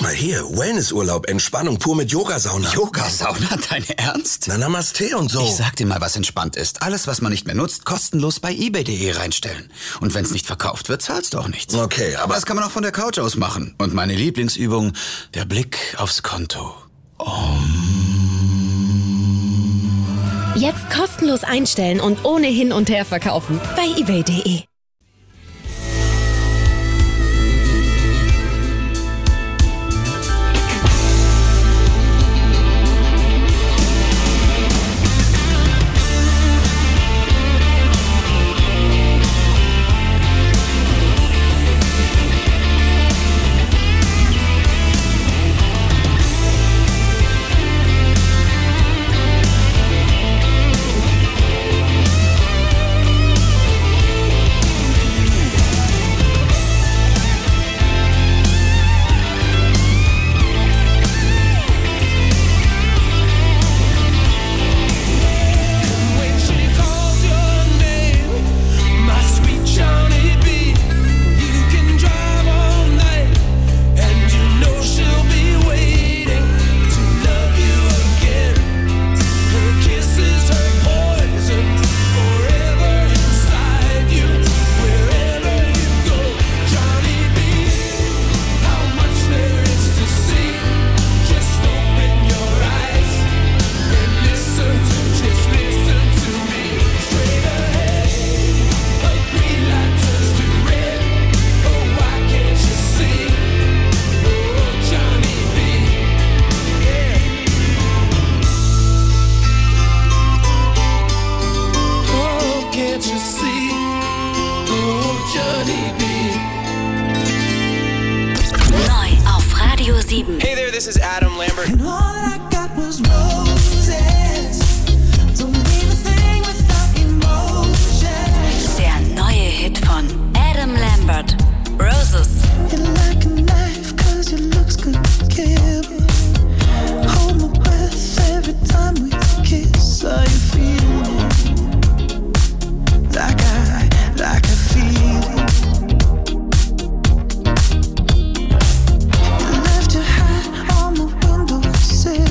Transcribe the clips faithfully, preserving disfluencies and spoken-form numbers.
mal hier, Wellnessurlaub, Entspannung pur mit Yogasauna. Yogasauna? Dein Ernst? Na, Namaste und so. Ich sag dir mal, was entspannt ist. Alles, was man nicht mehr nutzt, kostenlos bei ebay punkt de reinstellen. Und wenn's nicht verkauft wird, zahlst du auch nichts. Okay, aber... Das kann man auch von der Couch aus machen. Und meine Lieblingsübung, der Blick aufs Konto. Om. Jetzt kostenlos einstellen und ohne Hin- und Her verkaufen bei ebay punkt de. Hey there, this is Adam Lambert. And all that I got was roses. Don't mean a thing without emotion. Der neue Hit von Adam Lambert, Roses. You're like a knife, cause your looks could kill me. Hold my breath every time we kiss. Are you feeling it? Like I, like I feel it. You left your hat on the windowsill.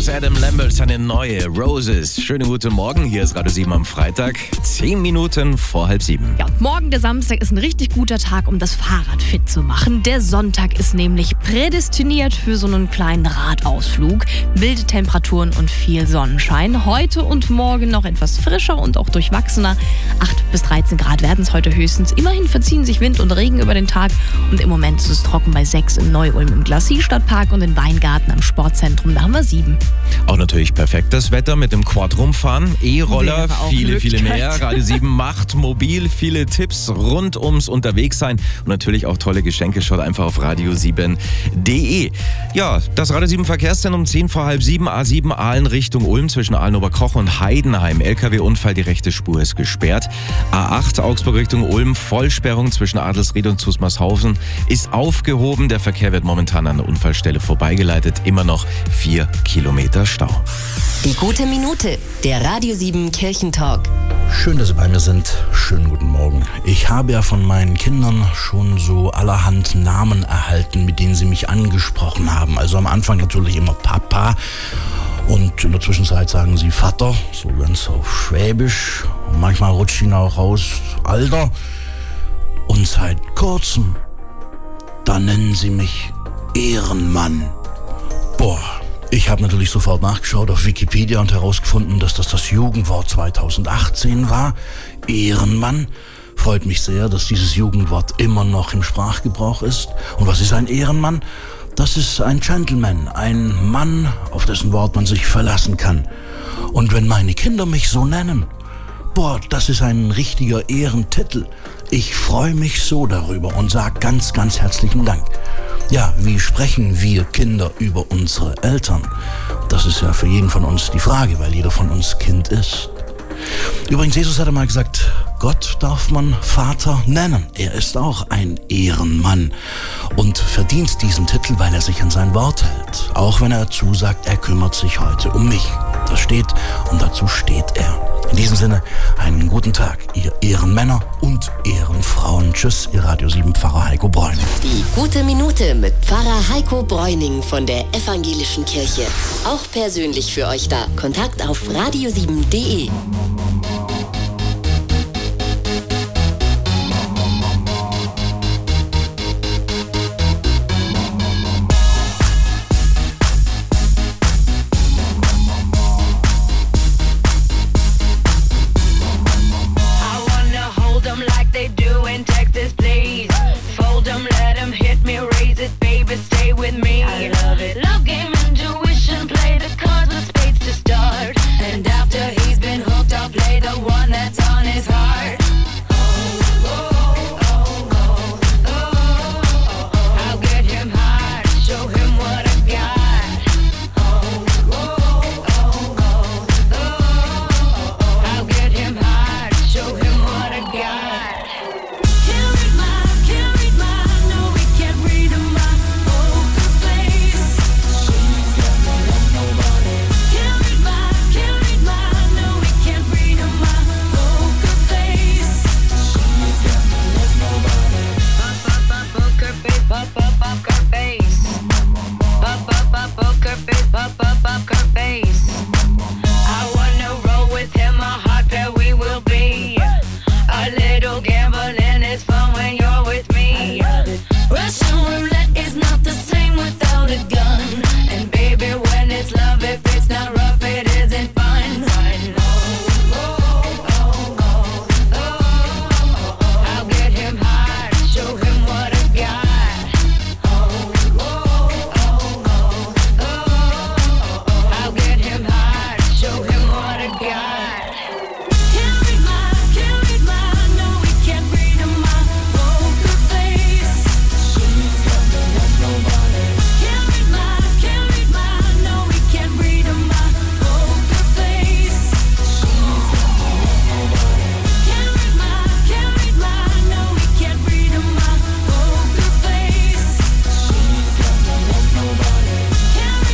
Los, Adam Lambert, seine neue Roses. Schönen guten Morgen, hier ist Radio sieben am Freitag, zehn Minuten vor halb sieben. Ja, morgen der Samstag ist ein richtig guter Tag, um das Fahrrad fit zu machen. Der Sonntag ist nämlich prädestiniert für so einen kleinen Radausflug. Milde Temperaturen und viel Sonnenschein. Heute und morgen noch etwas frischer und auch durchwachsener. acht bis dreizehn Grad werden es heute höchstens. Immerhin verziehen sich Wind und Regen über den Tag. Und im Moment ist es trocken bei sechs in Neu-Ulm im Glacis-Stadtpark und in Weingarten am Sportzentrum. Da haben wir sieben. Auch natürlich perfektes Wetter mit dem Quad rumfahren, E-Roller, viele, viele mehr. Radio sieben macht mobil, viele Tipps rund ums Unterwegssein und natürlich auch tolle Geschenke. Schaut einfach auf radio sieben punkt de. Ja, das Radio sieben Verkehrszentrum zehn vor halb sieben, A sieben Aalen Richtung Ulm zwischen Aalen-Oberkoch und Heidenheim. L K W-Unfall, die rechte Spur ist gesperrt. A acht Augsburg Richtung Ulm, Vollsperrung zwischen Adelsried und Zusmarshausen ist aufgehoben. Der Verkehr wird momentan an der Unfallstelle vorbeigeleitet. Immer noch vier Kilometer Stau. Die gute Minute, der Radio sieben Kirchentalk. Schön, dass Sie bei mir sind. Schönen guten Morgen. Ich habe ja von meinen Kindern schon so allerhand Namen erhalten, mit denen sie mich angesprochen haben. Also am Anfang natürlich immer Papa und in der Zwischenzeit sagen sie Vater, so ganz auf Schwäbisch. Und manchmal rutscht ihnen auch raus Alter. Und seit kurzem, da nennen sie mich Ehrenmann. Boah. Ich habe natürlich sofort nachgeschaut auf Wikipedia und herausgefunden, dass das das Jugendwort zweitausendachtzehn war. Ehrenmann. Freut mich sehr, dass dieses Jugendwort immer noch im Sprachgebrauch ist. Und was ist ein Ehrenmann? Das ist ein Gentleman, ein Mann, auf dessen Wort man sich verlassen kann. Und wenn meine Kinder mich so nennen, boah, das ist ein richtiger Ehrentitel. Ich freue mich so darüber und sage ganz, ganz herzlichen Dank. Ja, wie sprechen wir Kinder über unsere Eltern? Das ist ja für jeden von uns die Frage, weil jeder von uns Kind ist. Übrigens, Jesus hat einmal gesagt, Gott darf man Vater nennen. Er ist auch ein Ehrenmann und verdient diesen Titel, weil er sich an sein Wort hält. Auch wenn er zusagt, er kümmert sich heute um mich. Das steht und dazu steht er. In diesem Sinne, einen guten Tag, ihr Ehrenmänner und Ehrenfrauen. Tschüss, ihr Radio sieben Pfarrer Heiko Bräuning. Die gute Minute mit Pfarrer Heiko Bräuning von der Evangelischen Kirche. Auch persönlich für euch da. Kontakt auf radio sieben punkt de.